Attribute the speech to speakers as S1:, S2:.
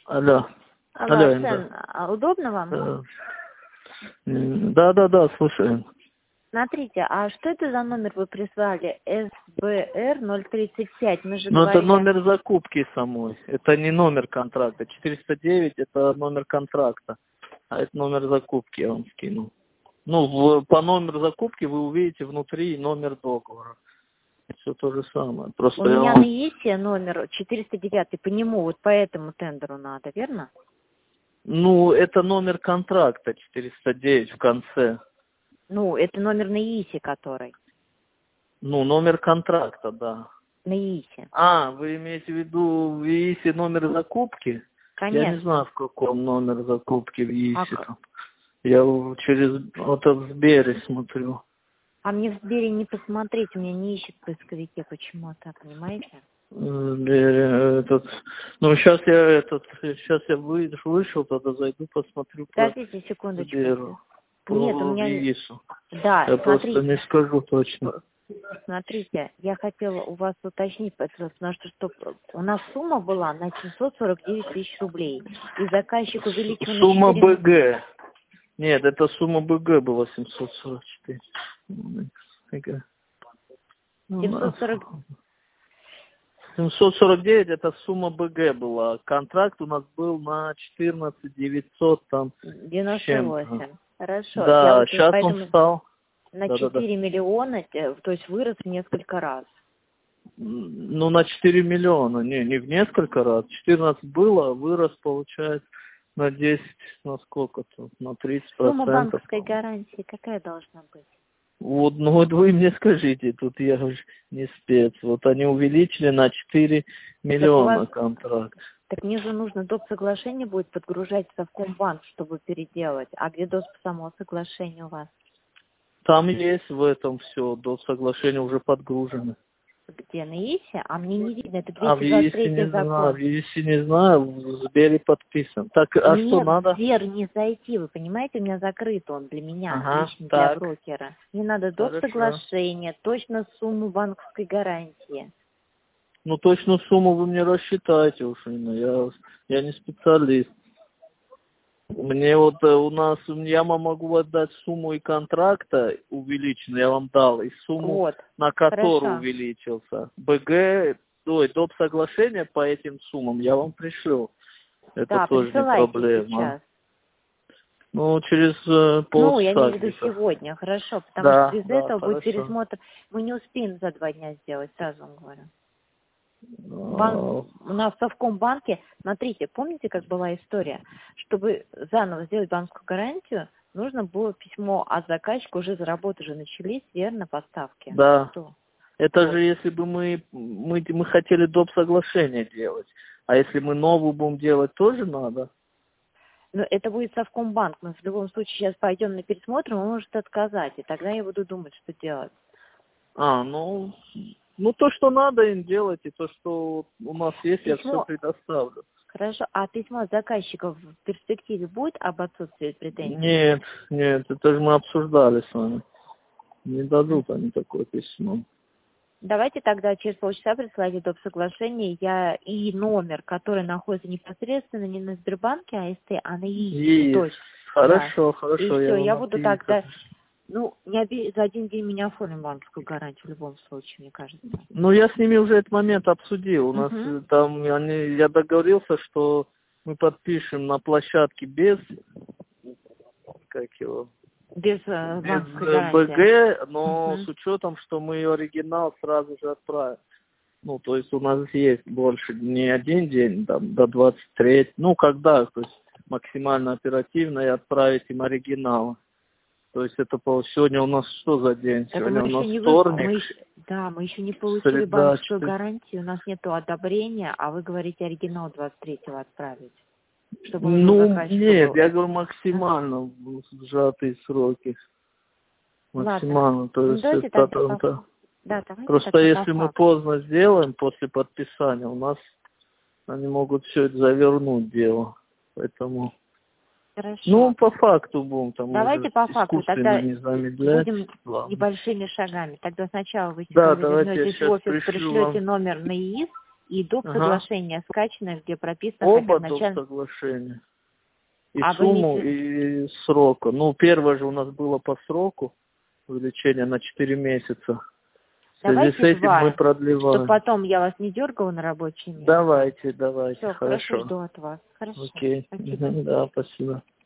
S1: Алло.
S2: Алло,
S1: Алло,
S2: Арсен, удобно вам?
S1: Да, слушаю.
S2: Смотрите, а что это за номер вы прислали? СБР 035, мы же
S1: Ну, это
S2: говорили...
S1: номер закупки самой. Это не номер контракта. 409 это номер контракта. А это номер закупки я вам скинул. Ну, по номеру закупки вы увидите внутри номер договора. Все то же самое. Просто
S2: У меня на ИСе номер 409, по нему, вот по этому тендеру надо, верно?
S1: Ну, это номер контракта 409 в конце.
S2: Ну, это номер на ИСе, который.
S1: Ну, номер контракта, да.
S2: На ИСе.
S1: А, вы имеете в виду в ИИСе номер закупки?
S2: Конечно.
S1: Я не знаю, в каком номер закупки в ИИСе
S2: А
S1: там. Я через вот в Сбере смотрю.
S2: А мне в Сбере не посмотреть, у меня не ищет в поисковике, почему так, понимаете?
S1: В Сбере ну сейчас я вышел, тогда зайду, посмотрю по
S2: Подождите секундочку.
S1: Сберу.
S2: Нет, у
S1: По
S2: меня...
S1: ИИСу.
S2: Да,
S1: Я
S2: смотрите.
S1: просто не скажу точно.
S2: Смотрите, я хотела у вас уточнить, потому что у нас сумма была на 749 тысяч рублей, и заказчик увеличил на 4...
S1: Сумма БГ. Нет, это сумма БГ была 744.
S2: 740...
S1: 749 это сумма БГ была. Контракт у нас был на 14 900 там
S2: 98. Хорошо.
S1: Да,
S2: Я вот
S1: сейчас
S2: поэтому
S1: он стал.
S2: на 4 миллиона, то есть вырос в несколько раз.
S1: Ну, на 4 миллиона. Не в несколько раз. 14 было, вырос, получается, на 10, на сколько-то? На 30%.
S2: Сумма банковской гарантии какая должна быть?
S1: Вот, ну вот вы мне скажите, тут я уже не спец. Вот они увеличили на 4 миллиона контракт.
S2: Так мне же нужно доп. Соглашение будет подгружать в Совкомбанк, чтобы переделать. А где доп. Самого соглашения у вас?
S1: Там есть в этом все, доп. Соглашение уже подгружено.
S2: Где? На ИСе? А мне не видно, это
S1: А в ИСе
S2: 223
S1: не
S2: закон.
S1: знаю, в ИСе не знаю, в Сбере подписан. Так, а
S2: Мне
S1: что надо?
S2: в Сбер не зайти, вы понимаете, у меня закрыт он для меня,
S1: Ага,
S2: лично для
S1: так.
S2: брокера. Мне надо доп.
S1: Хорошо.
S2: Соглашение, точно сумму банковской гарантии.
S1: Ну, точную сумму вы мне рассчитайте уж, Инна. Я не специалист. Мне вот я вам могу отдать сумму и контракта увеличенную, я вам дал, и сумму,
S2: Вот.
S1: на которую
S2: Хорошо.
S1: увеличился. БГ, доп. Соглашение по этим суммам я вам пришлю. Это
S2: Да,
S1: тоже не
S2: присылайте
S1: проблема.
S2: сейчас.
S1: Ну, через полчаса.
S2: Ну, я имею в виду
S1: где-то.
S2: сегодня, хорошо, потому
S1: Да,
S2: что без
S1: да,
S2: этого будет
S1: хорошо.
S2: пересмотр. Мы не успеем за 2 дня сделать, сразу вам говорю.
S1: А,
S2: У нас в Совкомбанке, смотрите, помните, как была история? Чтобы заново сделать банковскую гарантию, нужно было письмо от заказчика, уже за работу уже начались, верно, поставки?
S1: Да.
S2: Что?
S1: Это
S2: Вот.
S1: же если бы мы хотели доп. Соглашение делать. А если мы новую будем делать, тоже надо?
S2: Но это будет Совкомбанк. Мы в любом случае сейчас пойдем на пересмотр, он может отказать, и тогда я буду думать, что делать.
S1: Ну то, что надо им делать, и то, что у нас есть, я все предоставлю.
S2: Хорошо. А письмо от заказчиков в перспективе будет об отсутствии претензий?
S1: Нет, это же мы обсуждали с вами. Не дадут они такое письмо.
S2: Давайте тогда через полчаса присылайте доп. Соглашение и номер, который находится непосредственно не на Сбербанке АСТ, а на ИИСе.
S1: Есть. Хорошо,
S2: Да. И
S1: хорошо.
S2: все, я
S1: вам
S2: буду тогда... Ну, за один день меня оформим банковскую гарантию в любом случае, мне кажется.
S1: Ну, я с ними уже этот момент обсудил. У нас там, я договорился, что мы подпишем на площадке без
S2: банковской гарантии.
S1: БГ, но с учетом, что мы оригинал сразу же отправим. Ну, то есть у нас есть больше не один день, там, до 23, ну, когда, то есть максимально оперативно и отправить им оригинал. То есть это сегодня у нас что за день?
S2: Это
S1: Сегодня
S2: мы
S1: у нас
S2: еще
S1: вторник.
S2: мы еще не получили
S1: Среда,
S2: банковскую гарантию, у нас нет одобрения, а вы говорите оригинал 23-го отправить. Чтобы
S1: нет, я говорю максимально сжатые сроки. Максимально.
S2: Ладно.
S1: То есть это
S2: давайте
S1: просто если мы поздно сделаем после подписания, у нас они могут все это завернуть дело. Поэтому.
S2: Хорошо.
S1: Ну, по факту будем там.
S2: Давайте по факту, тогда
S1: не замедлять.
S2: будем небольшими шагами. Тогда сначала вы
S1: Да,
S2: вернетесь в офис,
S1: пришлю
S2: пришлете номер на ИИС, и доп. Соглашение скачанное, где прописано
S1: оба доп. Соглашения. И сумму, и срока. Ну, первое же у нас было по сроку увеличение на 4 месяца. В связи с этим мы продлеваем.
S2: Чтобы потом я вас не дергала на рабочее место.
S1: Давайте,
S2: Все,
S1: хорошо.
S2: жду от вас. Хорошо.
S1: Окей.
S2: Спасибо.
S1: Да, спасибо.